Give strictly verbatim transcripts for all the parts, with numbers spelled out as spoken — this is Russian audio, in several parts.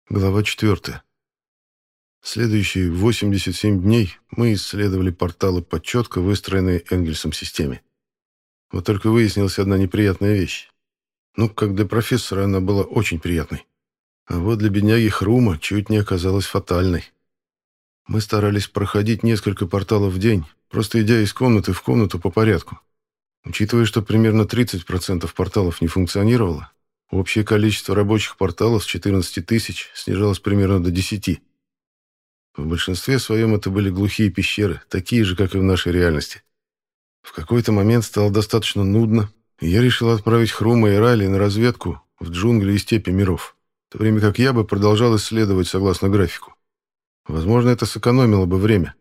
Глава четвертая. Следующие восемьдесят семь дней мы исследовали порталы по четко выстроенной Энгельсом системе. Вот только выяснилась одна неприятная вещь. Ну, как для профессора она была очень приятной. А вот для бедняги Хрума чуть не оказалась фатальной. Мы старались проходить несколько порталов в день, просто идя из комнаты в комнату по порядку. Учитывая, что примерно тридцать процентов порталов не функционировало, общее количество рабочих порталов с четырнадцати тысяч снижалось примерно до десяти. В большинстве своем это были глухие пещеры, такие же, как и в нашей реальности. В какой-то момент стало достаточно нудно, и я решил отправить Хрума и Райли на разведку в джунгли и степи миров, в то время как я бы продолжал исследовать согласно графику. Возможно, это сэкономило бы время.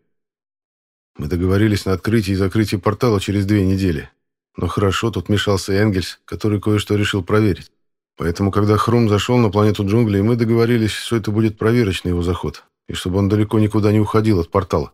Мы договорились на открытии и закрытии портала через две недели. Но хорошо, тут мешался Энгельс, который кое-что решил проверить. Поэтому, когда Хрум зашел на планету джунглей, мы договорились, что это будет проверочный его заход, и чтобы он далеко никуда не уходил от портала.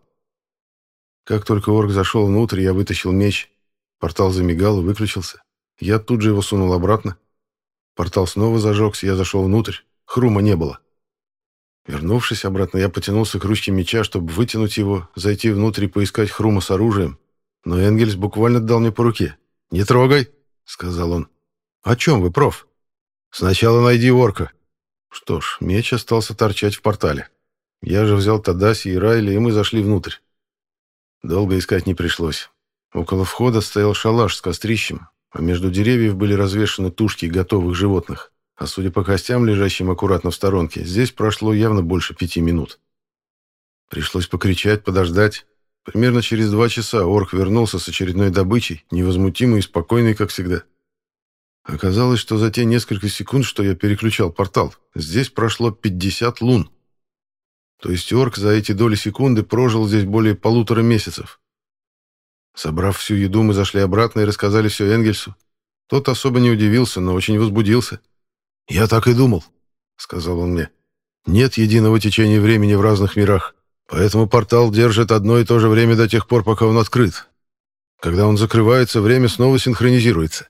Как только орк зашел внутрь, я вытащил меч. Портал замигал и выключился. Я тут же его сунул обратно. Портал снова зажегся, я зашел внутрь. Хрума не было. Вернувшись обратно, я потянулся к ручке меча, чтобы вытянуть его, зайти внутрь и поискать Хрума с оружием. Но Энгельс буквально дал мне по руке. «Не трогай», — сказал он. «О чем вы, проф?» «Сначала найди орка». Что ж, меч остался торчать в портале. Я же взял Тадаси и Райли, и мы зашли внутрь. Долго искать не пришлось. Около входа стоял шалаш с кострищем, а между деревьев были развешаны тушки готовых животных. А судя по костям, лежащим аккуратно в сторонке, здесь прошло явно больше пяти минут. Пришлось покричать, подождать. Примерно через два часа орк вернулся с очередной добычей, невозмутимый и спокойный, как всегда. Оказалось, что за те несколько секунд, что я переключал портал, здесь прошло пятьдесят лун. То есть орк за эти доли секунды прожил здесь более полутора месяцев. Собрав всю еду, мы зашли обратно и рассказали все Энгельсу. Тот особо не удивился, но очень возбудился. «Я так и думал», — сказал он мне. «Нет единого течения времени в разных мирах, поэтому портал держит одно и то же время до тех пор, пока он открыт. Когда он закрывается, время снова синхронизируется».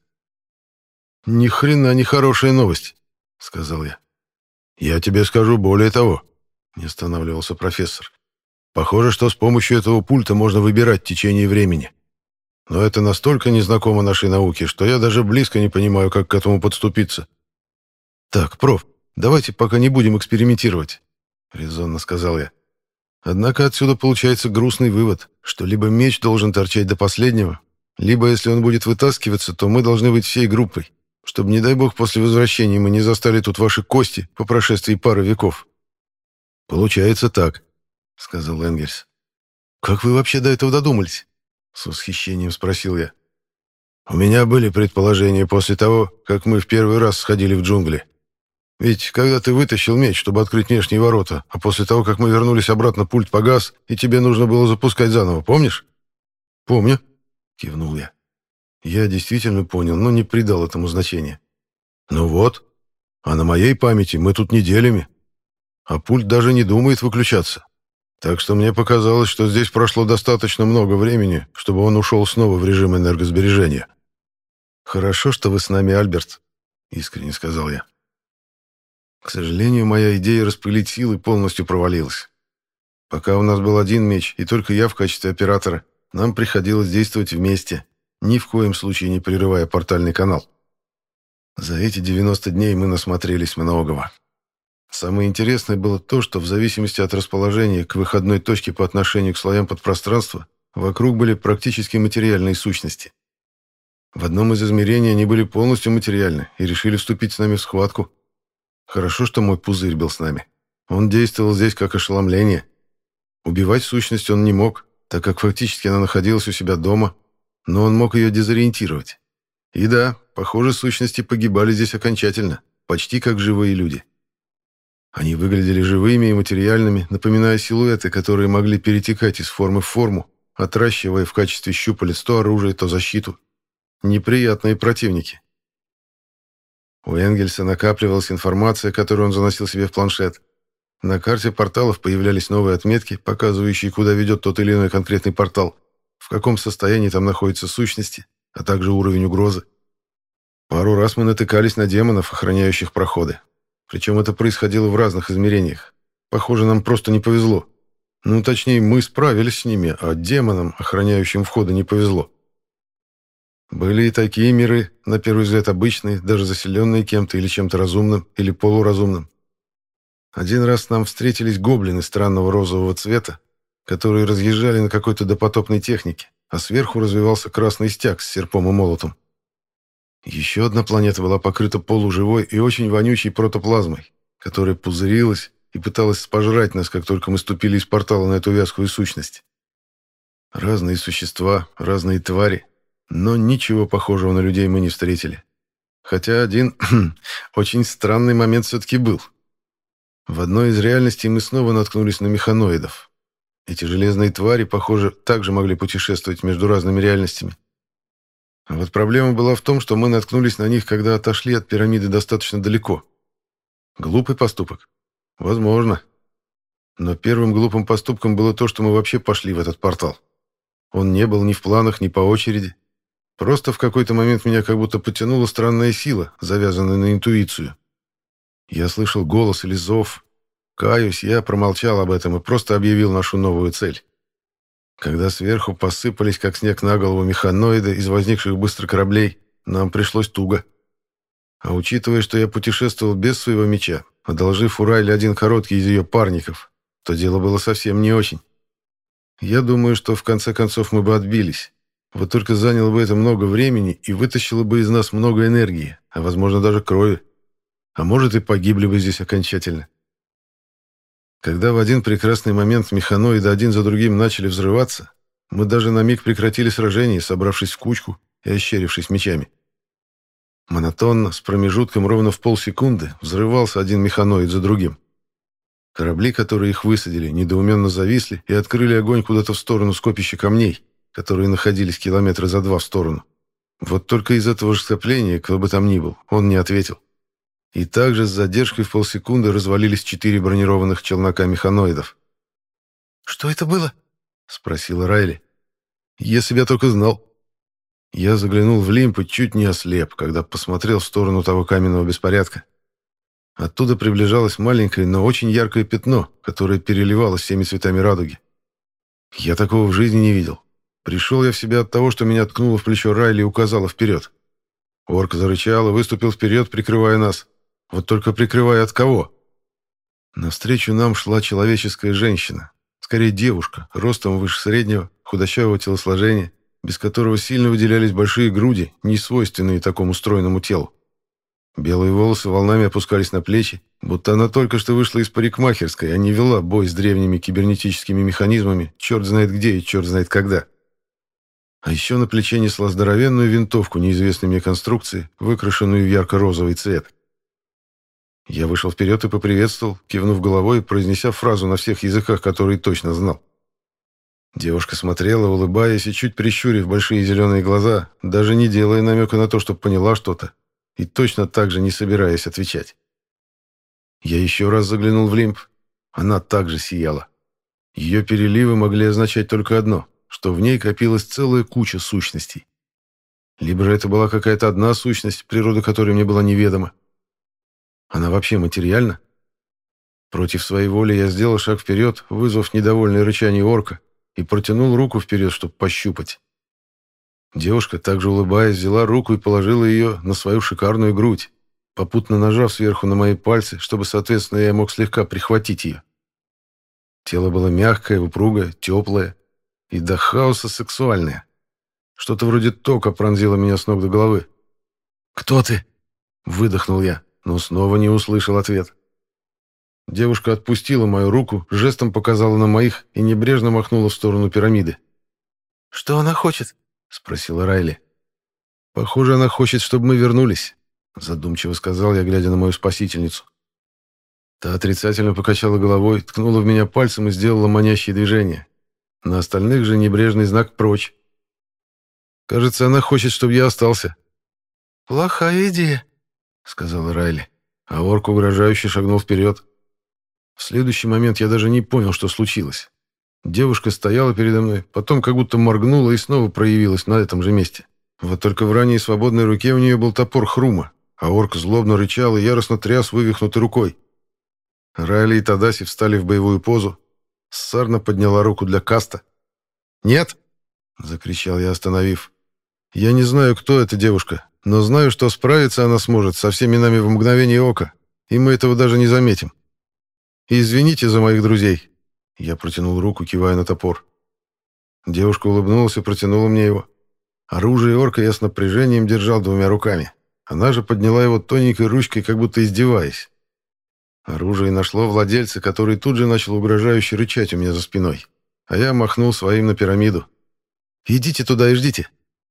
«Ни хрена не хорошая новость», — сказал я. «Я тебе скажу более того», — не останавливался профессор. «Похоже, что с помощью этого пульта можно выбирать течение времени. Но это настолько незнакомо нашей науке, что я даже близко не понимаю, как к этому подступиться». «Так, проф, давайте пока не будем экспериментировать», — резонно сказал я. «Однако отсюда получается грустный вывод, что либо меч должен торчать до последнего, либо, если он будет вытаскиваться, то мы должны быть всей группой, чтобы, не дай бог, после возвращения мы не застали тут ваши кости по прошествии пары веков». «Получается так», — сказал Энгельс. «Как вы вообще до этого додумались?» — с восхищением спросил я. «У меня были предположения после того, как мы в первый раз сходили в джунгли. Ведь когда ты вытащил меч, чтобы открыть внешние ворота, а после того, как мы вернулись обратно, пульт погас, и тебе нужно было запускать заново, помнишь?» «Помню», — кивнул я. Я действительно понял, но не придал этому значения. «Ну вот, а на моей памяти мы тут неделями, а пульт даже не думает выключаться. Так что мне показалось, что здесь прошло достаточно много времени, чтобы он ушел снова в режим энергосбережения». «Хорошо, что вы с нами, Альберт», — искренне сказал я. К сожалению, моя идея распылить силы полностью провалилась. Пока у нас был один меч, и только я в качестве оператора, нам приходилось действовать вместе, ни в коем случае не прерывая портальный канал. За эти девяносто дней мы насмотрелись многого. Самое интересное было то, что в зависимости от расположения к выходной точке по отношению к слоям подпространства, вокруг были практически материальные сущности. В одном из измерений они были полностью материальны и решили вступить с нами в схватку. Хорошо, что мой пузырь был с нами. Он действовал здесь как ошеломление. Убивать сущность он не мог, так как фактически она находилась у себя дома, но он мог ее дезориентировать. И да, похоже, сущности погибали здесь окончательно, почти как живые люди. Они выглядели живыми и материальными, напоминая силуэты, которые могли перетекать из формы в форму, отращивая в качестве щупалец то оружие, то защиту. Неприятные противники. У Энгельса накапливалась информация, которую он заносил себе в планшет. На карте порталов появлялись новые отметки, показывающие, куда ведет тот или иной конкретный портал, в каком состоянии там находятся сущности, а также уровень угрозы. Пару раз мы натыкались на демонов, охраняющих проходы. Причем это происходило в разных измерениях. Похоже, нам просто не повезло. Ну, точнее, мы справились с ними, а демонам, охраняющим входы, не повезло. Были и такие миры, на первый взгляд обычные, даже заселенные кем-то или чем-то разумным, или полуразумным. Один раз нам встретились гоблины странного розового цвета, которые разъезжали на какой-то допотопной технике, а сверху развивался красный стяг с серпом и молотом. Еще одна планета была покрыта полуживой и очень вонючей протоплазмой, которая пузырилась и пыталась пожрать нас, как только мы ступили из портала на эту вязкую сущность. Разные существа, разные твари, но ничего похожего на людей мы не встретили. Хотя один очень странный момент все-таки был. В одной из реальностей мы снова наткнулись на механоидов. Эти железные твари, похоже, также могли путешествовать между разными реальностями. А вот проблема была в том, что мы наткнулись на них, когда отошли от пирамиды достаточно далеко. Глупый поступок? Возможно. Но первым глупым поступком было то, что мы вообще пошли в этот портал. Он не был ни в планах, ни по очереди. Просто в какой-то момент меня как будто потянула странная сила, завязанная на интуицию. Я слышал голос или зов. Каюсь, я промолчал об этом и просто объявил нашу новую цель. Когда сверху посыпались, как снег на голову, механоиды из возникших быстро кораблей, нам пришлось туго. А учитывая, что я путешествовал без своего меча, одолжив у Райли один короткий из ее парников, то дело было совсем не очень. Я думаю, что в конце концов мы бы отбились. Вот только заняло бы это много времени и вытащило бы из нас много энергии, а возможно даже крови. А может и погибли бы здесь окончательно. Когда в один прекрасный момент механоиды один за другим начали взрываться, мы даже на миг прекратили сражение, собравшись в кучку и ощерившись мечами. Монотонно, с промежутком ровно в полсекунды, взрывался один механоид за другим. Корабли, которые их высадили, недоуменно зависли и открыли огонь куда-то в сторону скопища камней, которые находились километра за два в сторону. Вот только из этого же сцепления, кто бы там ни был, он не ответил. И также с задержкой в полсекунды развалились четыре бронированных челнока механоидов. «Что это было?» — спросила Райли. «Если бы я только знал». Я заглянул в лимб и чуть не ослеп, когда посмотрел в сторону того каменного беспорядка. Оттуда приближалось маленькое, но очень яркое пятно, которое переливалось всеми цветами радуги. Я такого в жизни не видел. Пришел я в себя от того, что меня ткнуло в плечо Райли и указала вперед. Орк зарычал и выступил вперед, прикрывая нас. Вот только прикрывая от кого? Навстречу нам шла человеческая женщина. Скорее девушка, ростом выше среднего, худощавого телосложения, без которого сильно выделялись большие груди, не свойственные такому стройному телу. Белые волосы волнами опускались на плечи, будто она только что вышла из парикмахерской, а не вела бой с древними кибернетическими механизмами, черт знает где и черт знает когда. А еще на плече несла здоровенную винтовку неизвестной мне конструкции, выкрашенную в ярко-розовый цвет. Я вышел вперед и поприветствовал, кивнув головой и произнеся фразу на всех языках, которые точно знал. Девушка смотрела, улыбаясь и чуть прищурив большие зеленые глаза, даже не делая намека на то, чтобы поняла что-то, и точно так же не собираясь отвечать. Я еще раз заглянул в лимб. Она также сияла. Ее переливы могли означать только одно, что в ней копилась целая куча сущностей. Либо же это была какая-то одна сущность, природа которой мне была неведома. Она вообще материальна? Против своей воли я сделал шаг вперед, вызвав недовольное рычание орка, и протянул руку вперед, чтобы пощупать. Девушка, также улыбаясь, взяла руку и положила ее на свою шикарную грудь, попутно нажав сверху на мои пальцы, чтобы, соответственно, я мог слегка прихватить ее. Тело было мягкое, упругое, теплое и до хаоса сексуальное. Что-то вроде тока пронзило меня с ног до головы. «Кто ты?» — выдохнул я, но снова не услышал ответ. Девушка отпустила мою руку, жестом показала на моих и небрежно махнула в сторону пирамиды. «Что она хочет?» — спросила Райли. «Похоже, она хочет, чтобы мы вернулись», — задумчиво сказал я, глядя на мою спасительницу. Та отрицательно покачала головой, ткнула в меня пальцем и сделала манящее движение. На остальных же небрежный знак «прочь». «Кажется, она хочет, чтобы я остался». «Плохая идея», — сказала Райли, а орк угрожающе шагнул вперед. В следующий момент я даже не понял, что случилось. Девушка стояла передо мной, потом как будто моргнула и снова проявилась на этом же месте. Вот только в ранней свободной руке у нее был топор Хрума, а орк злобно рычал и яростно тряс вывихнутой рукой. Райли и Тадаси встали в боевую позу. Сарна подняла руку для каста. «Нет!» — закричал я, остановив. «Я не знаю, кто эта девушка, но знаю, что справиться она сможет со всеми нами в мгновение ока, и мы этого даже не заметим. И извините за моих друзей». Я протянул руку, кивая на топор. Девушка улыбнулась и протянула мне его. Оружие орка я с напряжением держал двумя руками. Она же подняла его тоненькой ручкой, как будто издеваясь. Оружие нашло владельца, который тут же начал угрожающе рычать у меня за спиной. А я махнул своим на пирамиду. «Идите туда и ждите».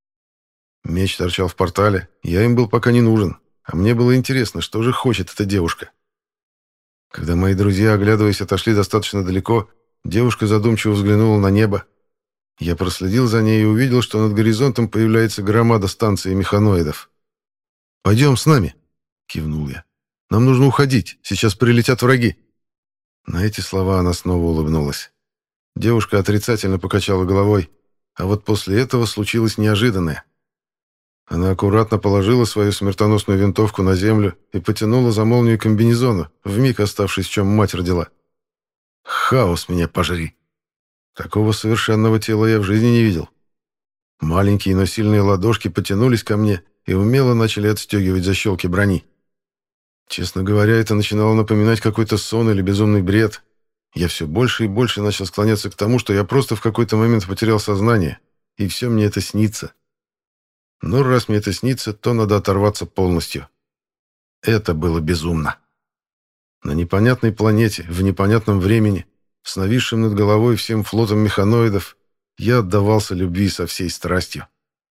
Меч торчал в портале, я им был пока не нужен, а мне было интересно, что же хочет эта девушка. Когда мои друзья, оглядываясь, отошли достаточно далеко, девушка задумчиво взглянула на небо. Я проследил за ней и увидел, что над горизонтом появляется громада станции механоидов. «Пойдем с нами», — кивнул я. «Нам нужно уходить, сейчас прилетят враги». На эти слова она снова улыбнулась. Девушка отрицательно покачала головой, а вот после этого случилось неожиданное. Она аккуратно положила свою смертоносную винтовку на землю и потянула за молнию комбинезона, вмиг оставшись, в чем мать родила. Хаос меня пожри. Такого совершенного тела я в жизни не видел. Маленькие, но сильные ладошки потянулись ко мне и умело начали отстегивать защелки брони. Честно говоря, это начинало напоминать какой-то сон или безумный бред. Я все больше и больше начал склоняться к тому, что я просто в какой-то момент потерял сознание, и все мне это снится. Но раз мне это снится, то надо оторваться полностью. Это было безумно. На непонятной планете, в непонятном времени, с нависшим над головой всем флотом механоидов, я отдавался любви со всей страстью.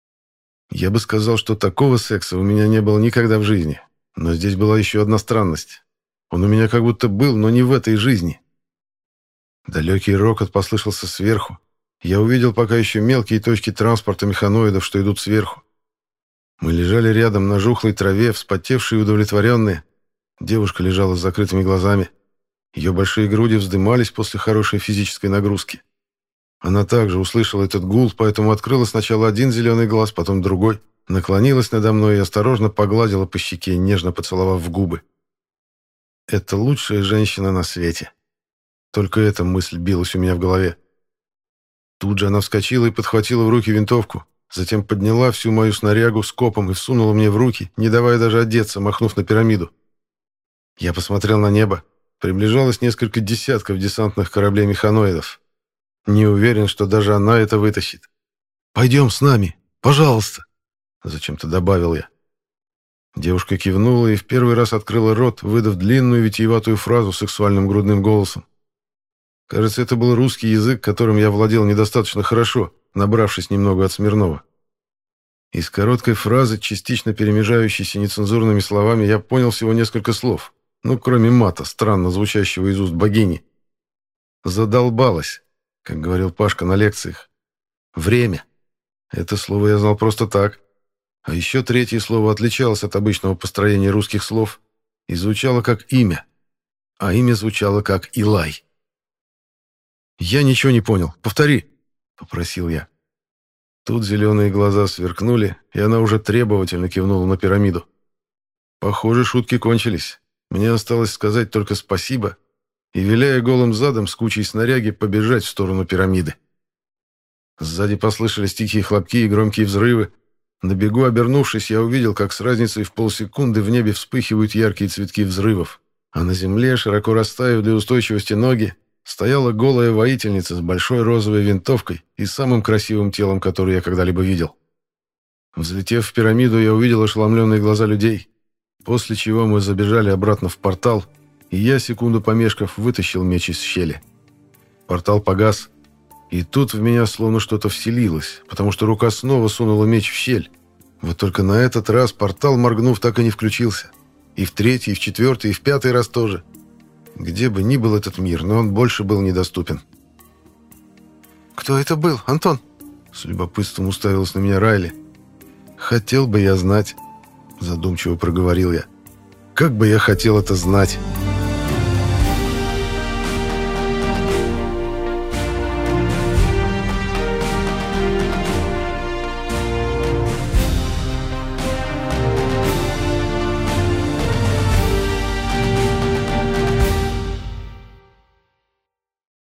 Я бы сказал, что такого секса у меня не было никогда в жизни. Но здесь была еще одна странность. Он у меня как будто был, но не в этой жизни. Далекий рокот послышался сверху. Я увидел пока еще мелкие точки транспорта механоидов, что идут сверху. Мы лежали рядом на жухлой траве, вспотевшие и удовлетворенные. Девушка лежала с закрытыми глазами. Ее большие груди вздымались после хорошей физической нагрузки. Она также услышала этот гул, поэтому открыла сначала один зеленый глаз, потом другой, наклонилась надо мной и осторожно погладила по щеке, нежно поцеловав в губы. Это лучшая женщина на свете. Только эта мысль билась у меня в голове. Тут же она вскочила и подхватила в руки винтовку, затем подняла всю мою снарягу скопом и всунула мне в руки, не давая даже одеться, махнув на пирамиду. Я посмотрел на небо. Приближалось несколько десятков десантных кораблей-механоидов. Не уверен, что даже она это вытащит. «Пойдем с нами, пожалуйста», — зачем-то добавил я. Девушка кивнула и в первый раз открыла рот, выдав длинную витиеватую фразу сексуальным грудным голосом. Кажется, это был русский язык, которым я владел недостаточно хорошо, набравшись немного от Смирнова. Из короткой фразы, частично перемежающейся нецензурными словами, я понял всего несколько слов, ну, кроме мата, странно звучащего из уст богини. «Задолбалась», как говорил Пашка на лекциях. «Время». Это слово я знал просто так. А еще третье слово отличалось от обычного построения русских слов и звучало как имя, а имя звучало как Илай. «Я ничего не понял. Повтори», — попросил я. Тут зеленые глаза сверкнули, и она уже требовательно кивнула на пирамиду. Похоже, шутки кончились. Мне осталось сказать только спасибо и, виляя голым задом с кучей снаряги, побежать в сторону пирамиды. Сзади послышались тихие хлопки и громкие взрывы. На бегу обернувшись, я увидел, как с разницей в полсекунды в небе вспыхивают яркие цветки взрывов, а на земле, широко расставив для устойчивости ноги, стояла голая воительница с большой розовой винтовкой и самым красивым телом, которое я когда-либо видел. Взлетев в пирамиду, я увидел ошеломленные глаза людей, после чего мы забежали обратно в портал, и я, секунду помешков, вытащил меч из щели. Портал погас, и тут в меня словно что-то вселилось, потому что рука снова сунула меч в щель. Вот только на этот раз портал, моргнув, так и не включился. И в третий, и в четвертый, и в пятый раз тоже. Где бы ни был этот мир, но он больше был недоступен. «Кто это был, Антон?» С любопытством уставилась на меня Райли. «Хотел бы я знать», — задумчиво проговорил я. «Как бы я хотел это знать».